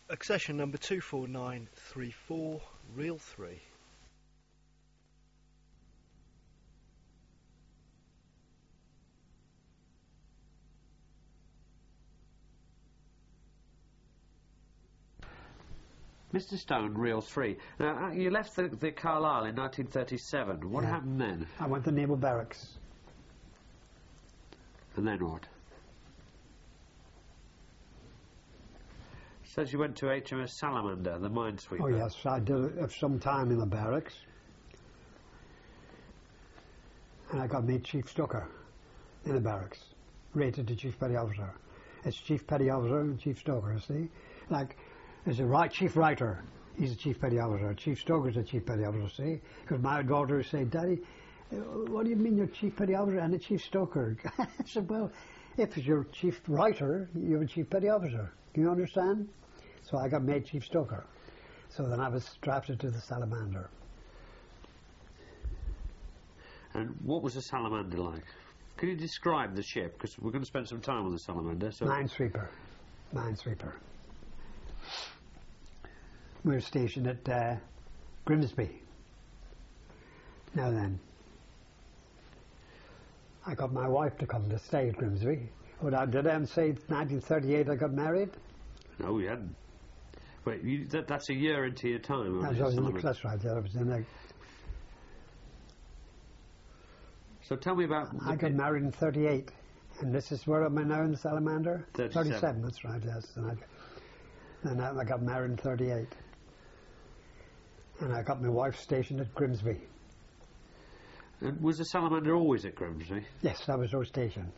Accession number 24934, reel 3. Mr. Stone, reel 3. Now, you left the Carlisle in 1937. What happened then? I went to Naval Barracks. And then what? Says you went to HMS Salamander, the minesweeper. Oh yes, I did some time in the barracks. And I got made Chief Stoker in the barracks, rated to Chief Petty Officer. It's Chief Petty Officer and Chief Stoker, see? Like, there's a Chief Writer, he's a Chief Petty Officer. Chief Stoker's a Chief Petty Officer, see? Because my daughter would say, Daddy, what do you mean you're Chief Petty Officer and a Chief Stoker? I said, well, if you're Chief Writer, you're a Chief Petty Officer. Do you understand? So I got made Chief Stoker. So then I was drafted to the Salamander. And what was the Salamander like? Can you describe the ship? Because we're going to spend some time on the Salamander. So Minesweeper. Minesweeper. We were stationed at Grimsby. Now then, I got my wife to come to stay at Grimsby. Did I say 1938 I got married? No, we hadn't. Wait, that's a year into your time. That's right. I was in there. So tell me about... I got married in 38. And this is where am I now in the Salamander? 37, that's right, yes. And I got married in 38. And I got my wife stationed at Grimsby. And was the Salamander always at Grimsby? Yes, that was our station.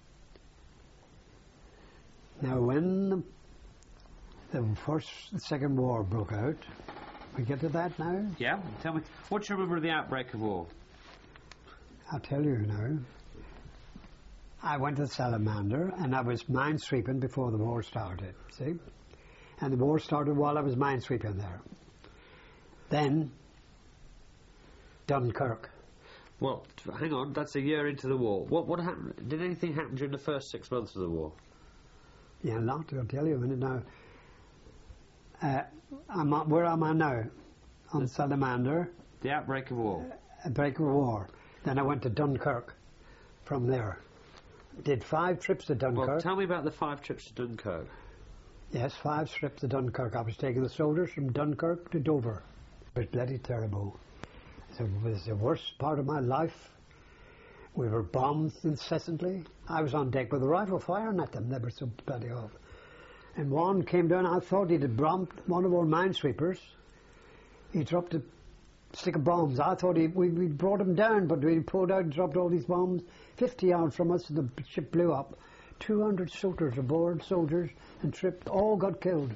Now when the Second War broke out, we get to that now? Yeah, tell me, what do you remember of the outbreak of war? I'll tell you now. I went to the Salamander and I was minesweeping before the war started, see? And the war started while I was minesweeping there. Then, Dunkirk. Well, hang on, that's a year into the war. What happened? Did anything happen during the first 6 months of the war? Yeah, a lot, I'll tell you a minute now. Where am I now? On Salamander. The outbreak of war. Outbreak of war. Then I went to Dunkirk from there. Did 5 trips to Dunkirk. Well, tell me about the 5 trips to Dunkirk. Yes, 5 trips to Dunkirk. I was taking the soldiers from Dunkirk to Dover. It was bloody terrible. It was the worst part of my life. We were bombed incessantly. I was on deck with a rifle firing at them. They were so bloody off. And one came down. I thought he'd bombed one of our minesweepers. He dropped a stick of bombs. I thought we brought him down, but we pulled out and dropped all these bombs 50 yards from us. The ship blew up. 200 soldiers aboard, and tripped. All got killed.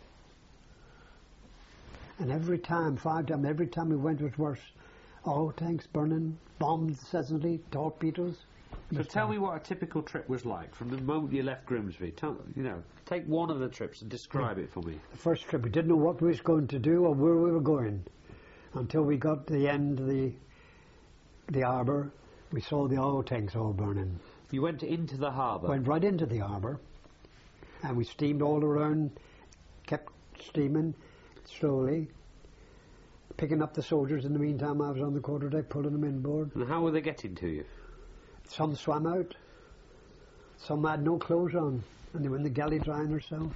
And every time we went, it was worse. All tanks burning, bombs incessantly, torpedoes. So tell me what a typical trip was like from the moment you left Grimsby. Take one of the trips and describe it for me. The first trip, we didn't know what we was going to do or where we were going until we got to the end of the harbour. We saw the oil tanks all burning. You went into the harbour? Went right into the harbour, and we steamed all around, kept steaming slowly, picking up the soldiers. In the meantime, I was on the quarterdeck pulling them inboard. And how were they getting to you? Some swam out. Some had no clothes on, and they were in the galley drying themselves.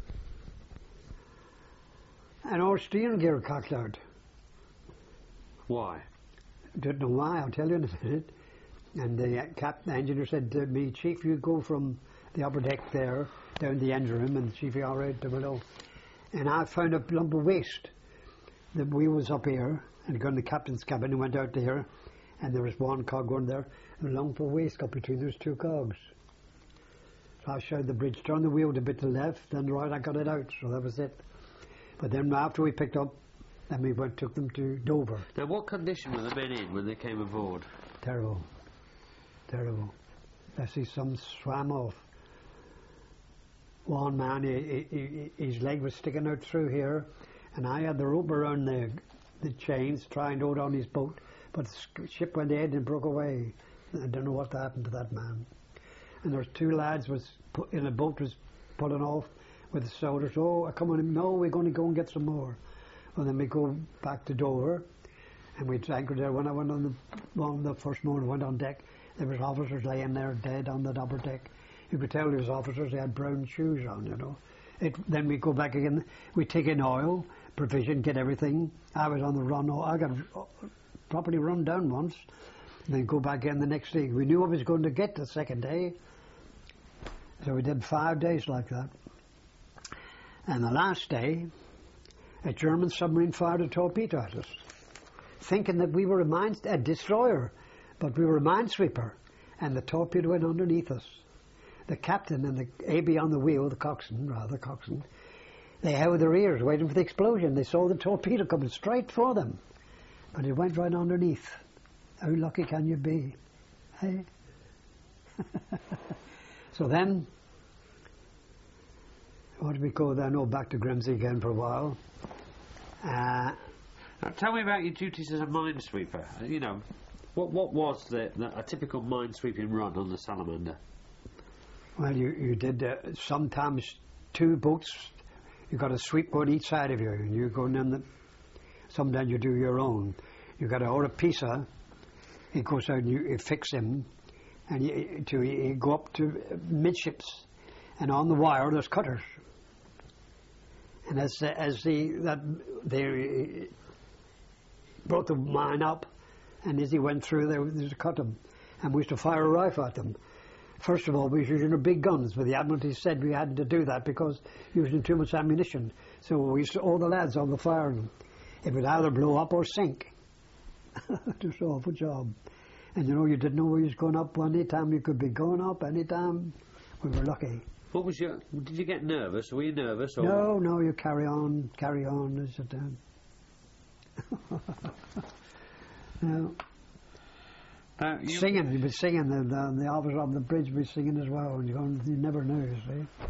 And our steering gear cocked out. Why? Don't know why, I'll tell you in a minute. And the engineer said to me, Chief, you go from the upper deck there down the engine room, and the chief all right to below. And I found a lump of waste. The wheel was up here, and got in the captain's cabin and went out there, and there was one cog going there, and a lump of waste got between those 2 cogs. So I showed the bridge, turned the wheel a bit to the left, then right, I got it out, so that was it. But then after we picked up, then we took them to Dover. Now what condition were the men in when they came aboard? Terrible. Terrible. I see some swam off. One man, his leg was sticking out through here, and I had the rope around the chains trying to hold on his boat, but the ship went ahead and broke away. I don't know what happened to that man. And there was 2 lads in a boat was pulling off with the soldiers. Oh, come on, no, we're going to go and get some more. And then we go back to Dover, and we'd anchored there. When I went on the first morning, I went on deck, there was officers laying there dead on the upper deck. You could tell there was officers, they had brown shoes on, you know. Then we go back again, we take in oil, provision, get everything. I was on the run, I got properly run down once, and then go back in the next day. We knew I was going to get the second day, so we did 5 days like that. And the last day, a German submarine fired a torpedo at us, thinking that we were a destroyer, but we were a minesweeper, and the torpedo went underneath us. The captain and the AB on the wheel, the coxswain, they held their ears waiting for the explosion. They saw the torpedo coming straight for them, but it went right underneath. How lucky can you be? Hey? So then, what did we go then? Oh, back to Grimsby again for a while. Now, tell me about your duties as a minesweeper. You know, what was a typical minesweeping run on the Salamander? Well, you did sometimes 2 boats. You got a sweep going each side of you, and you go in sometimes you do your own. You got a Oropesa. He goes out and you fix him, and you go up to midships, and on the wire there's cutters. And they brought the mine up, and as he went through, they cut them, and we used to fire a rifle at them. First of all, we was using our big guns, but the Admiralty said we had to do that because using too much ammunition. So we used to, all the lads on the fire, it would either blow up or sink. Just an awful job. And you know, you didn't know where you was going up. Any time you could be going up, any time. We were lucky. Did you get nervous? Were you nervous? Or? No, you carry on, and sit down. No. Singing, he was singing, the officer on the bridge was singing as well, and you never knew, you see.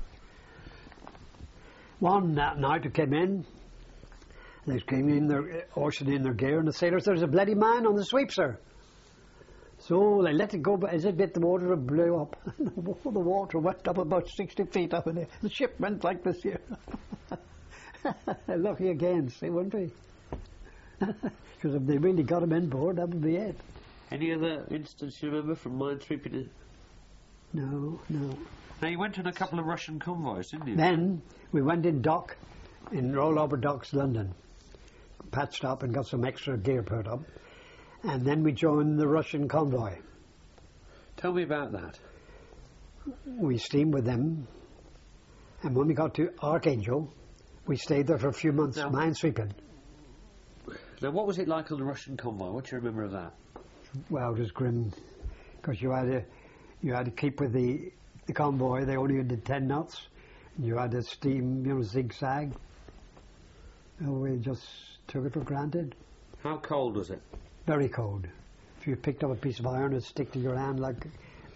One night they came in, they came in, hoisting in their gear, and the sailors, there's a bloody mine on the sweep, sir. So they let it go, but as it bit the water, it blew up. The water went up about 60 feet up in there. The ship went like this here. Lucky again, see, weren't we? Because if they really got him in board, that would be it. Any other instance you remember from minesweeping? No. Now, you went on a couple of Russian convoys, didn't you? Then we went in dock, in Rollover Docks, London. Patched up and got some extra gear put up. And then we joined the Russian convoy. Tell me about that. We steamed with them. And when we got to Archangel, we stayed there for a few months minesweeping. Now, what was it like on the Russian convoy? What do you remember of that? Well, it was grim, because you had to keep with the convoy. They only did 10 knots. And you had to steam, zigzag. We just took it for granted. How cold was it? Very cold. If you picked up a piece of iron, it'd stick to your hand like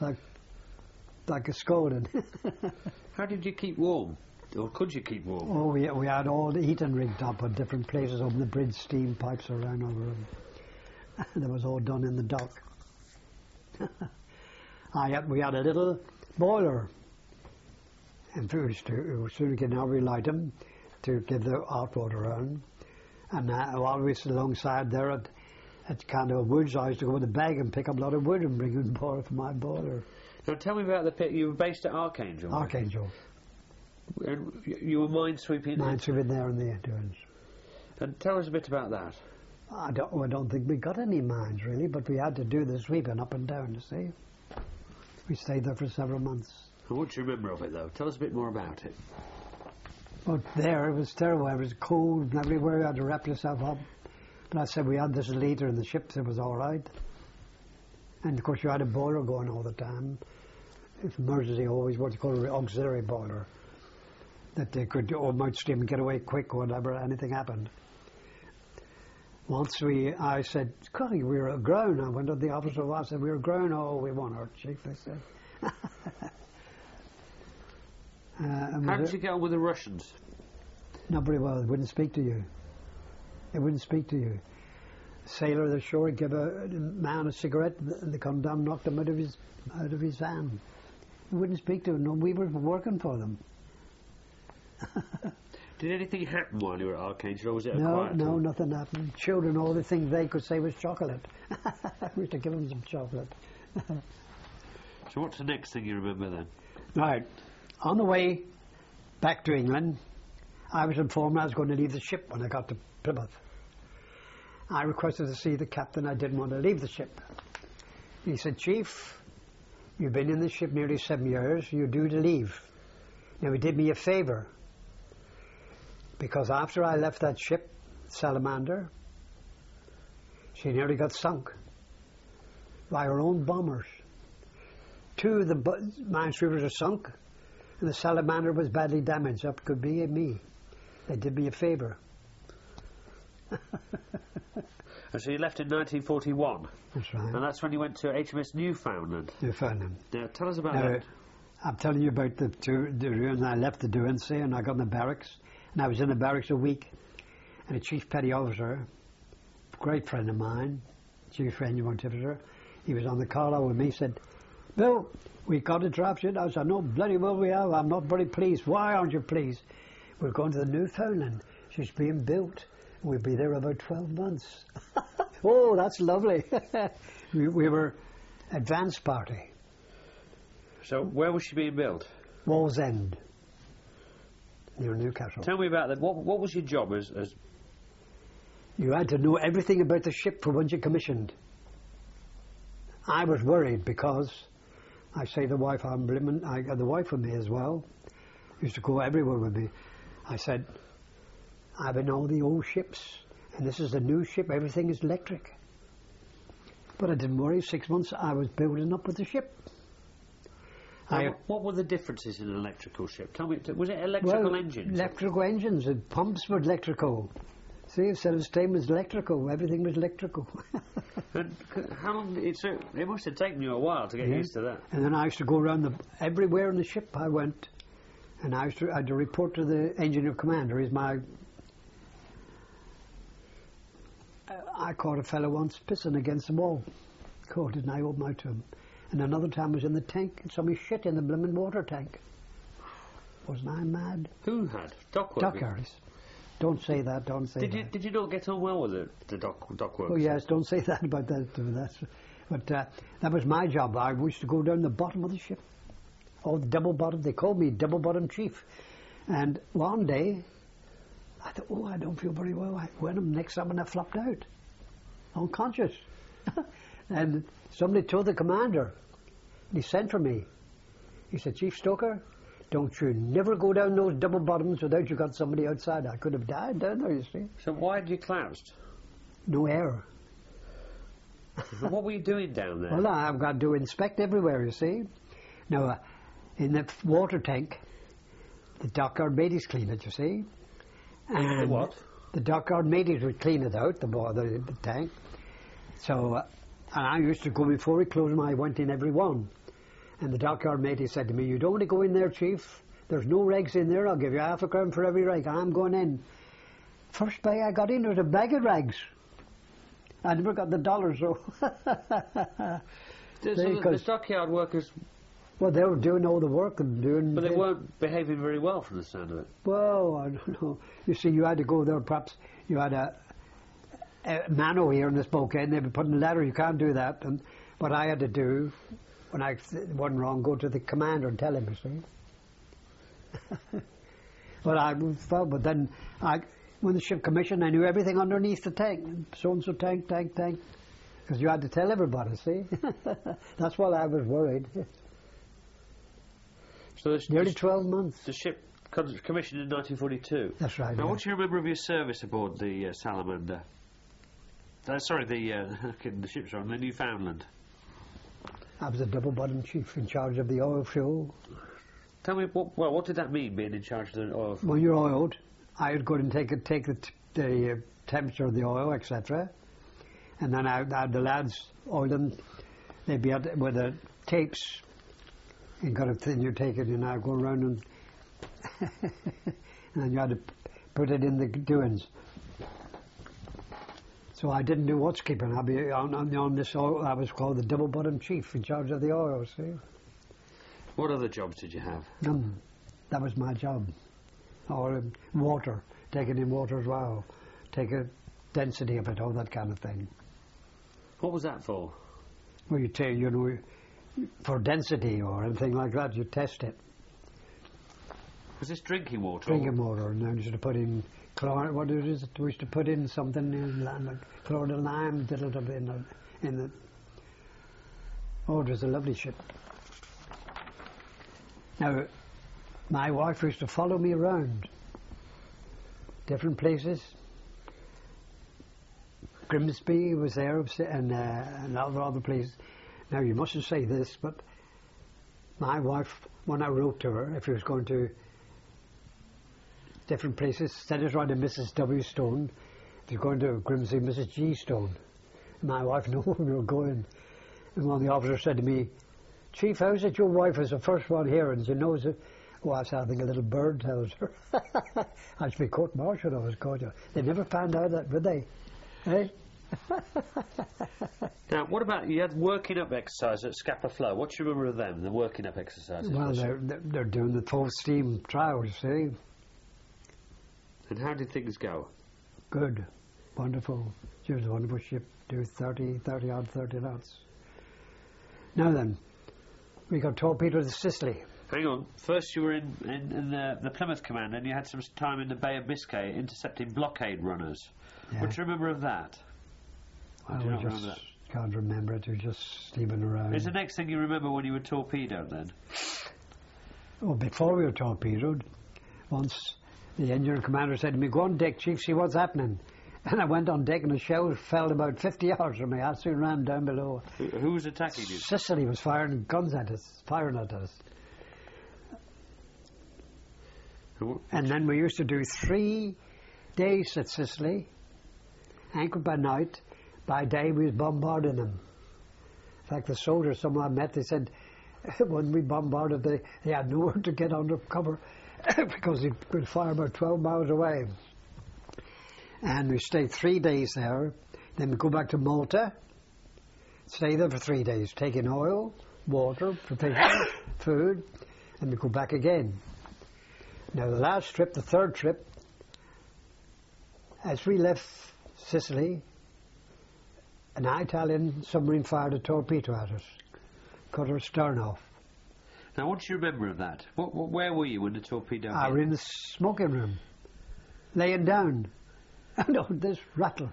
a scalding. How did you keep warm? Or could you keep warm? Oh, we had all the heating rigged up at different places on the bridge, steam pipes around over them. That was all done in the dock. We had a little boiler, and as soon as we light them to give the hot water on. And while we stood alongside there at kind of woods, I used to go with a bag and pick up a lot of wood and bring it and pour it for my boiler. Now tell me about the pit. You were based at Archangel. Archangel. And you were minesweeping. Minesweeping there in the Endurance. And tell us a bit about that. I don't think we got any mines really, but we had to do the sweeping up and down, you see. We stayed there for several months. And what do you remember of it, though? Tell us a bit more about it. But there, it was terrible. It was cold and everywhere. You had to wrap yourself up. But I said we had this leader in the ship, so it was all right. And of course, you had a boiler going all the time. If emergency, always what you call an auxiliary boiler, that they could might steam and get away quick whenever anything happened. Once I said, Connie, we were aground. I went to the officer, I said, we were aground. Oh, we won our chief, they said. How did you get on with the Russians? Not very well. They wouldn't speak to you. They wouldn't speak to you. Sailor at the shore gave a man a cigarette, and they come down and knocked him out of his van. They wouldn't speak to him. No, we were working for them. Did anything happen while you were at Archangel, or was it a No, quiet no, time? nothing happened. Children, all the things they could say was chocolate. We used to give them some chocolate. So what's the next thing you remember then? Right. On the way back to England, I was informed I was going to leave the ship when I got to Plymouth. I requested to see the captain. I didn't want to leave the ship. He said, Chief, you've been in the ship nearly 7 years. You're due to leave. Now, he did me a favour, because after I left that ship, Salamander, she nearly got sunk by her own bombers. 2 of the minesweepers are sunk, and the Salamander was badly damaged. That could be me. They did me a favour. And so you left in 1941, That's right. and that's when you went to HMS Newfoundland. Newfoundland. Now, tell us about Now, that. I'm telling you about the ruins. I left the Duansey and I got in the barracks, and I was in the barracks a week, and a chief petty officer, great friend of mine, chief regiment officer, he was on the Carlisle with me, said, Bill, we got a draft sheet. I said, no, bloody well we have. I'm not very pleased. Why aren't you pleased? We're going to the Newfoundland. She's being built. We'll be there about 12 months. Oh, that's lovely. we were advance party. So where was she being built? Wallsend, near Newcastle. Tell me about that. What was your job as You had to know everything about the ship for once you commissioned. I was worried because I say the wife, I got the wife with me as well. Used to go everywhere with me. I said, I've been all the old ships, and this is a new ship. Everything is electric. But I didn't worry. 6 months, I was building up with the ship. what were the differences in an electrical ship? Tell me, was it electrical engines? Electrical engines. The pumps were electrical. See, instead of steam was electrical. Everything was electrical. And how long did it must have taken you a while to get used to that. And then I used to go around everywhere in the ship I went, and I had to report to the engineer commander. I caught a fellow once pissing against the wall. Caught it, and I opened out to him. And another time I was in the tank, and somebody shit in the blooming water tank. Wasn't I mad? Who had? Dock Dockyards. Don't say that, don't say that. Did you not get on well with the dock workers? Oh yes, don't say that about that. But that was my job. I used to go down the bottom of the ship. Oh, the double bottom. They called me double bottom chief. And one day, I thought, oh, I don't feel very well. I went home next time and I flopped out, unconscious. And somebody told the commander. And he sent for me. He said, Chief Stoker, don't you never go down those double bottoms without you got somebody outside. I could have died down there, you see. So why had you collapsed? No air. What were you doing down there? Well, I've got to inspect everywhere, you see. Now, in the water tank, the dockyard mateys clean it, you see. And the what? The dockyard mateys would clean it out, the tank. So, and I used to go before we closed them, I went in every one. And the dockyard matey said to me, you don't want to go in there, Chief. There's no rags in there. I'll give you £0.50 for every rag. I'm going in. First day I got in, there was a bag of rags. I never got the dollars, though. The dockyard workers... Well, they were doing all the work and doing... But they weren't behaving very well from the sound of it. Well, I don't know. You see, you had to go there, perhaps you had a mano here in this bouquet, and they'd be putting a letter, you can't do that. And what I had to do, when I wasn't wrong, go to the commander and tell him, you see. But then, when the ship commissioned, I knew everything underneath the tank. So-and-so tank. Because you had to tell everybody, see. That's why I was worried. So Nearly 12 months. The ship commissioned in 1942. That's right. Now, yeah. what do you remember of your service aboard the Salamander? The ship's on the Newfoundland. I was a double-bottom chief in charge of the oil fuel. Tell me, what did that mean, being in charge of the oil? When you're oiled, I would go and take the temperature of the oil, etc. And then I had the lads oil them. They'd be with the tapes. You got a thing, you take it, and I go around and and then you had to put it in the doings. So I didn't do watch keeping. I'd be on this oil. I was called the double bottom chief in charge of the oil. See. What other jobs did you have? None. That was my job. or water, taking in water as well, take a density of it, all that kind of thing. What was that for? Well, you take, you know, for density or anything like that, you test it. Was this drinking water? Drinking water, and then you used to put in chlorine. What it is, we used to put in something in chlorine and lime, did it in the. Oh, it was a lovely ship. Now, my wife used to follow me around different places. Grimsby was there, and other places. Now, you mustn't say this, but my wife, when I wrote to her, if he was going to different places, sent it round to Mrs. W. Stone. If you're going to Grimsby, Mrs. G. Stone. My wife knew where we were going. And one of the officers said to me, "Chief, how's it your wife is the first one here and she knows it?" Oh, I said, "I think a little bird tells her." I should be court-martialed, I was caught. They never found out that, would they? Eh? Now, what about, you had working up exercise at Scapa Flow. What do you remember of them, the working up exercises? Well, they're doing the full steam trial, you see. And how did things go? Good. Wonderful. She was a wonderful ship. Do 30 knots. Now then, we got torpedoed to Sicily. Hang on. First you were in the Plymouth Command and you had some time in the Bay of Biscay intercepting blockade runners. Yeah. What do you remember of that? I do you not remember that? Can't remember it. We were just steaming around. Is the next thing you remember when you were torpedoed then? Oh, before we were torpedoed, once the engine commander said to me, "Go on deck, Chief, see what's happening." And I went on deck and the shell fell about 50 yards from me. I soon ran down below. Who was attacking you? Sicily was firing guns at us, firing at us. And then we used to do 3 days at Sicily, anchored by night. By day we was bombarding them. In fact, the soldiers, some I met, they said when we bombarded, they had nowhere to get under cover because they could fire about 12 miles away. And we stayed 3 days there. Then we go back to Malta, stay there for 3 days, taking oil, water, provisions, food, and we go back again. Now the last trip, the third trip, as we left Sicily, an Italian submarine fired a torpedo at us, cut our stern off. Now what do you remember of that? Where were you when the torpedo I hit? was in the smoking room, laying down, and on this rattle.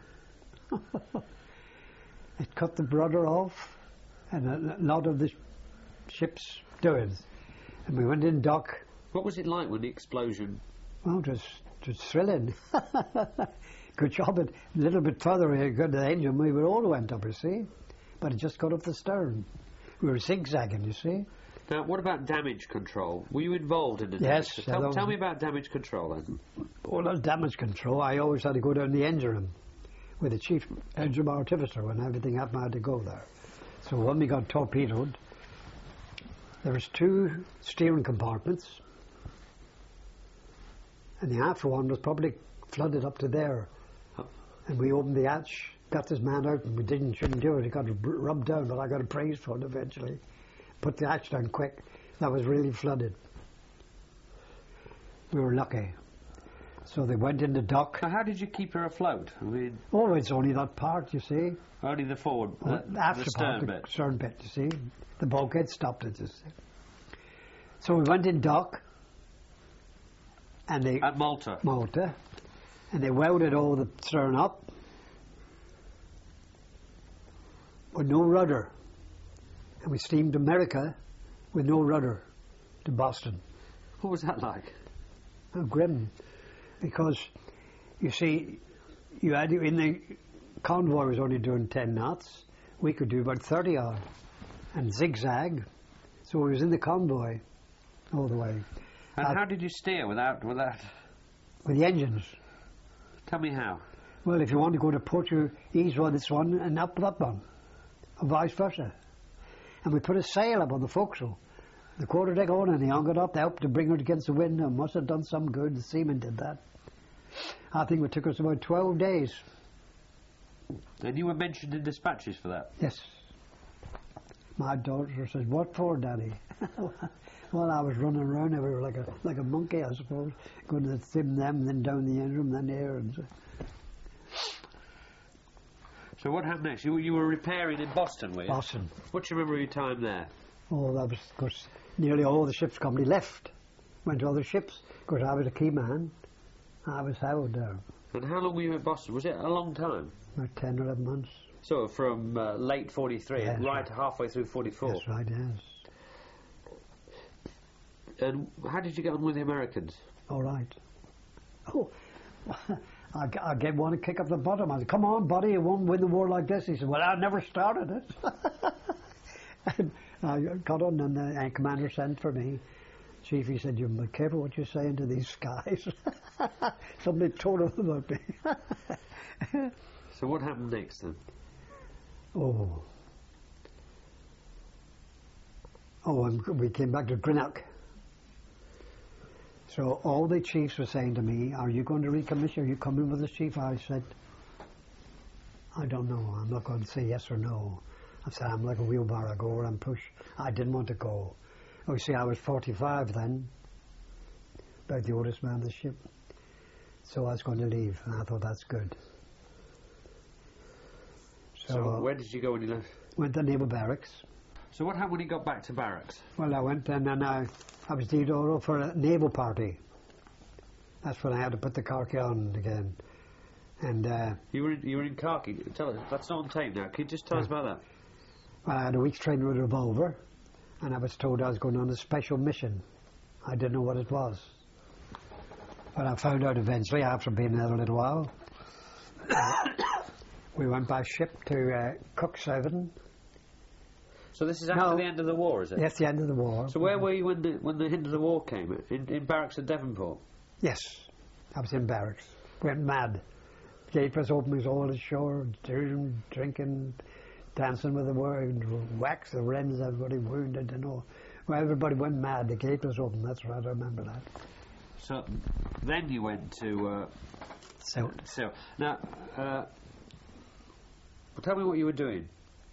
It cut the rudder off, and a lot of the ship's doings. And we went in dock. What was it like when the explosion? Well, it was thrilling. Good job. A little bit further we got the engine, we all went up, you see. But it just got off the stern. We were zigzagging, you see. Now, what about damage control? Were you involved in the Yes. damage? Tell me about damage control then. Well, that damage control, I always had to go down the engine room with the chief engine artificer. When everything happened, I had to go there. So when we got torpedoed, there was 2 steering compartments, and the after one was probably flooded up to there. And we opened the hatch, got this man out, and we shouldn't do it. He got rubbed down, but I got a praise for it eventually. Put the hatch down quick. That was really flooded. We were lucky. So they went in the dock. Now, how did you keep her afloat? I mean, Oh, it's only that part, you see. only the forward, After the stern part, bit. the stern bit, you see. The bulkhead stopped it, you see. So we went in dock, and they At Malta. Malta, and they welded all the stern up with no rudder. And we steamed to America with no rudder to Boston. What was that like? Oh, grim. Because, you see, you had in the convoy was only doing 10 knots. We could do about 30 odd and zigzag. So we was in the convoy all the way. And how did you steer without? With the engines. Tell me how. Well, if you want to go to Portuguese one, this one, and up that one, or vice versa. And we put a sail up on the forecastle, the quarterdeck on, and he hung it up to help to bring it against the wind, and must have done some good. The seamen did that. I think it took us about 12 days. And you were mentioned in dispatches for that. Yes. My daughter says, "What for, Daddy?" Well, I was running around everywhere like a monkey, I suppose, going to them, then down the engine room, then there, and so. So what happened next? You were repairing in Boston, were you? Boston. What do you remember of your time there? Oh, that was, of course, nearly all the ship's company left. Went to other ships. Of course, I was a key man. I was held there. And how long were you at Boston? Was it a long time? About 10 or 11 months. So from late 43 Yes, right right. halfway through 44? That's right, yes. And how did you get on with the Americans? All right. Oh, I gave one a kick up the bottom. I said, come on, buddy, you won't win the war like this. He said, well, I never started it. And I got on, and the commander sent for me. Chief, he said, you be careful what you're saying to these guys. Somebody told him about me. So what happened next then? Oh, and we came back to Greenock. So all the chiefs were saying to me, are you going to recommission? Are you coming with us, Chief? I said, I don't know. I'm not going to say yes or no. I said, I'm like a wheelbarrow. I go where I'm pushed. I didn't want to go. Oh, you see, I was 45 then, about the oldest man on the ship. So I was going to leave, and I thought, that's good. So where did you go when you left? Went to Naval Barracks. So what happened when you got back to barracks? Well, I went and then I was deed for a naval party. That's when I had to put the khaki on again. And you were in khaki. Tell us, that's not on tape now. Can you just tell us about that? well, I had a week's training with a revolver, and I was told I was going on a special mission. I didn't know what it was. But I found out eventually, after being there a little while. We went by ship to Cuxhaven. So this is after the end of the war, is it? Yes, the end of the war. So where were you when the end of the war came? In barracks at Devonport? Yes, I was in barracks. Went mad. Gate was open, was all ashore, drinking, dancing with the wax, the wrens, everybody wounded and all. Well, everybody went mad. The gate was open, that's right, I remember that. So then you went to... So now, tell me what you were doing.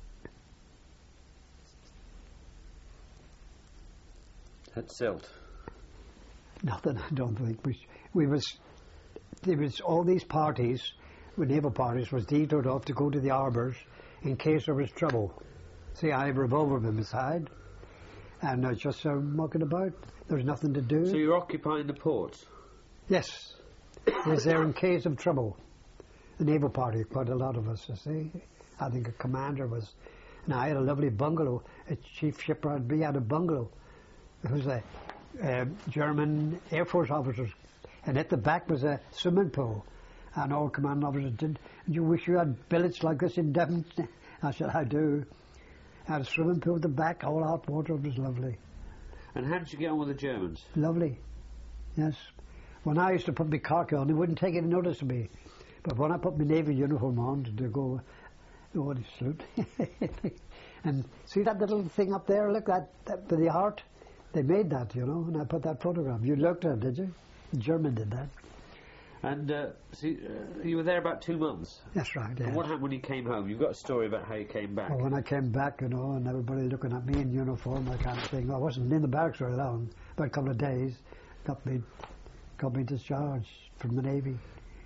At Silt. Nothing, I don't think. There was all these parties, with naval parties, was detoed off to go to the harbours in case there was trouble. See, I have a revolver by my side, and I was just mucking about. There was nothing to do. So you're occupying the ports? Yes. It was there in case of trouble. The naval party, quite a lot of us, you see. I think a commander was... And I had a lovely bungalow. A chief shipwright B had a bungalow. It was a German Air Force officers, and at the back was a swimming pool, and all commanding officers did. And you wish you had billets like this in Devon? I said, I do. I had a swimming pool at the back, all hot water. It was lovely. And how did you get on with the Germans? Lovely, yes. When I used to put my khaki on, they wouldn't take any notice of me. But when I put my navy uniform on, to go, oh, they salute. And see that little thing up there? Look, that with the heart. They made that, you know, and I put that photograph. You looked at it, did you? The German did that. And you were there about 2 months? That's right, yeah. And what happened when you came home? You've got a story about how you came back. Well, when I came back, you know, and everybody looking at me in uniform, that kind of thing. I wasn't in the barracks very long, about a couple of days. Got me discharged from the Navy.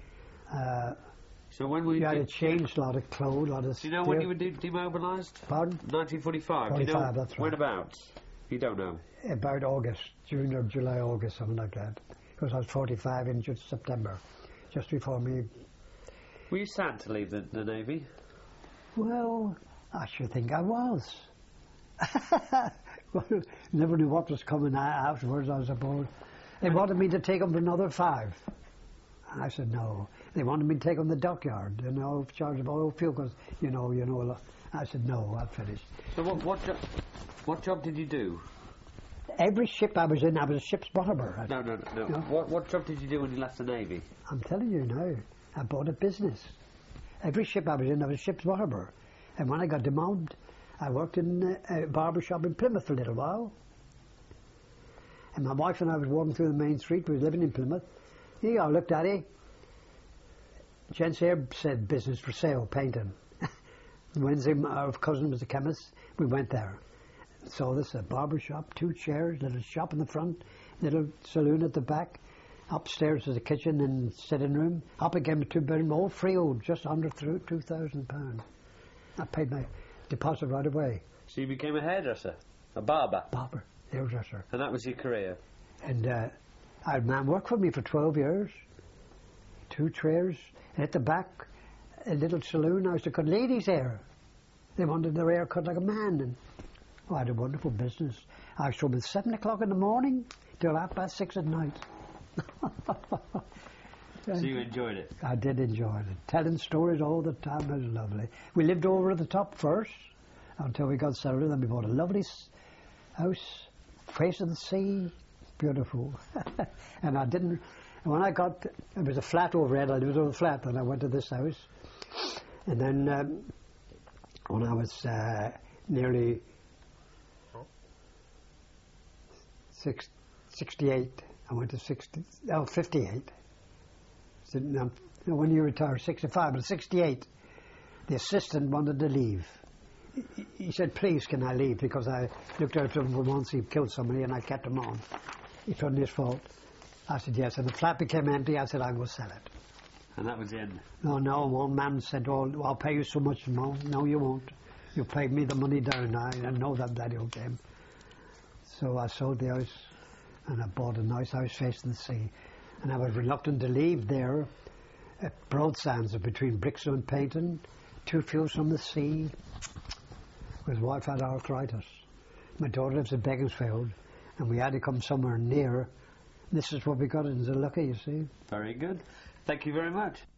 So when were you... You had to change a lot of clothes, a lot of... Do you know when you were demobilised? Pardon? 1945. 45, do you know that's right. whenabouts? You don't know? About August, June or July, August, something like that. Because I was 45 in just September, just before me. Were you sad to leave the Navy? Well, I should think I was. Well, never knew what was coming afterwards, I suppose. They wanted me to take them for another 5. And I said no. They wanted me to take on the dockyard, you know, in charge of oil fuel, because, you know. I said no, I've finished. So what job did you do? Every ship I was in, I was a ship's bottomer. No. What job did you do when you left the Navy? I'm telling you now, I bought a business. Every ship I was in, I was a ship's bottomer. And when I got demobbed, I worked in a barber shop in Plymouth for a little while. And my wife and I was walking through the main street. We was living in Plymouth. Here I looked at it. Gents here said business for sale, painting. Wednesday, our cousin was a chemist. We went there. saw this, a barber shop, 2 chairs, little shop in the front, little saloon at the back. Upstairs is the kitchen and sitting room. Up again with 2 bedroom, all freehold, just under £2,000. I paid my deposit right away. So you became a hairdresser, a barber? Barber, hairdresser. And that was your career? And I had a man work for me for 12 years. 2 chairs, and at the back, a little saloon. I used to cut ladies' hair. They wanted their hair cut like a man. And I had a wonderful business. I was home at 7 o'clock in the morning till 6:30 at night. So you enjoyed it? I did enjoy it. Telling stories all the time was lovely. We lived over at the top first until we got settled. Then we bought a lovely house, facing the sea, beautiful. And I didn't. When I got, it was a flat overhead. I lived over the flat, and I went to this house. And then when I was nearly 68, I went to 58. So, when you retire, 65, but 68, the assistant wanted to leave. He said, please, can I leave? Because I looked after him for once, he killed somebody, and I kept him on. It wasn't his fault. I said, yes. And the flat became empty. I said, I'll go sell it. And that was the end? No, one man said, oh, I'll pay you so much more. No, you won't. You paid me the money down. I know that Daddy will pay him. So I sold the house, and I bought a nice house facing the sea. And I was reluctant to leave there at Broadsands between Brixton and Payton, 2 fields from the sea. His wife had arthritis. My daughter lives in Beaconsfield, and we had to come somewhere near. This is what we got into Lucky, you see. Very good. Thank you very much.